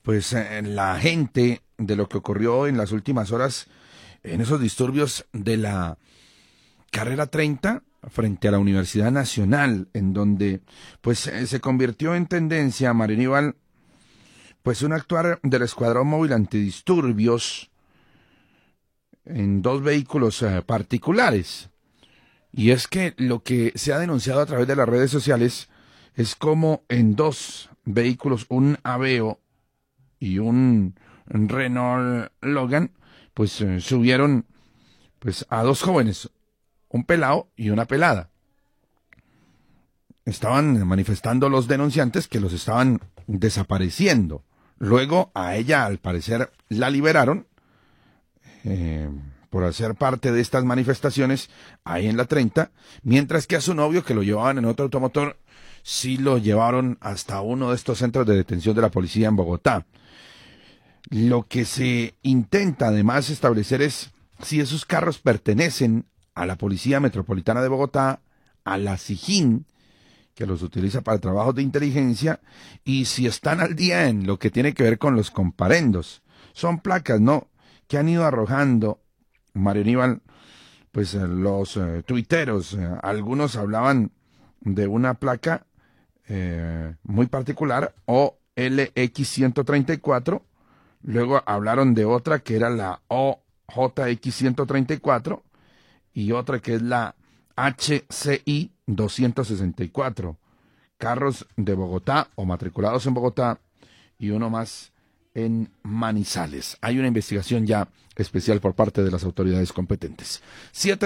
pues la gente de lo que ocurrió en las últimas horas en esos disturbios de la carrera 30 frente a la Universidad Nacional, en donde pues se convirtió en tendencia, Mario Aníbal, pues un actuar del Escuadrón Móvil Antidisturbios en dos vehículos particulares. Y es que lo que se ha denunciado a través de las redes sociales es como en dos vehículos, un Aveo y un Renault Logan, pues subieron pues a dos jóvenes, un pelado y una pelada. Estaban manifestando los denunciantes que los estaban desapareciendo. Luego a ella, al parecer, la liberaron por hacer parte de estas manifestaciones ahí en la 30, mientras que a su novio, que lo llevaban en otro automotor, sí lo llevaron hasta uno de estos centros de detención de la policía en Bogotá. Lo que se intenta además establecer es si esos carros pertenecen a la Policía Metropolitana de Bogotá, a la SIJIN, que los utiliza para trabajos de inteligencia, y si están al día en lo que tiene que ver con los comparendos. Son placas, ¿no?, que han ido arrojando, Mario Aníbal, pues los tuiteros. Algunos hablaban de una placa muy particular, OLX134, luego hablaron de otra que era la OJX134 y otra que es la HCI 264. Carros de Bogotá o matriculados en Bogotá y uno más en Manizales. Hay una investigación ya especial por parte de las autoridades competentes.